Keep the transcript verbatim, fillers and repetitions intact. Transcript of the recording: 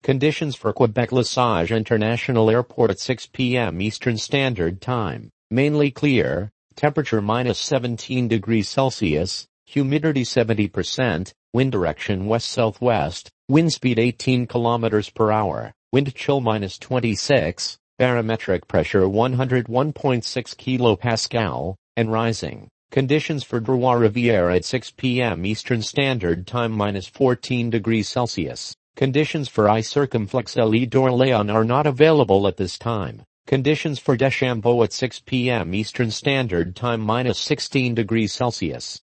Conditions for Quebec-Lesage International Airport at six p m Eastern Standard Time. Mainly clear, temperature minus seventeen degrees Celsius, humidity seventy percent, wind direction west-southwest, wind speed eighteen kilometers per hour, wind chill minus twenty-six, barometric pressure one hundred one point six kilopascal, and rising. Conditions for Trois-Rivières at six p m Eastern Standard Time minus fourteen degrees Celsius. Conditions for I-Circumflex-L'Île d'Orléans are not available at this time. Conditions for Deschambault at six p m Eastern Standard Time minus sixteen degrees Celsius.